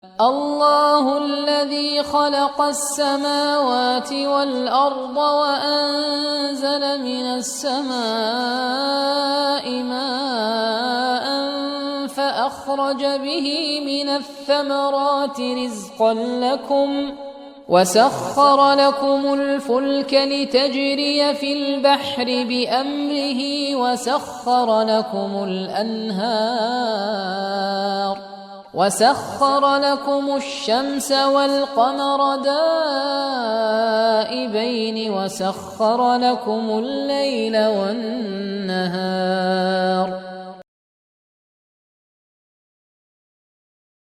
الله الذي خلق السماوات والأرض وأنزل من السماء ماء فأخرج به من الثمرات رزقا لكم وسخر لكم الفلك لتجري في البحر بأمره وسخر لكم الأنهار وسخر لكم الشمس والقمر دائبين وسخر لكم الليل والنهار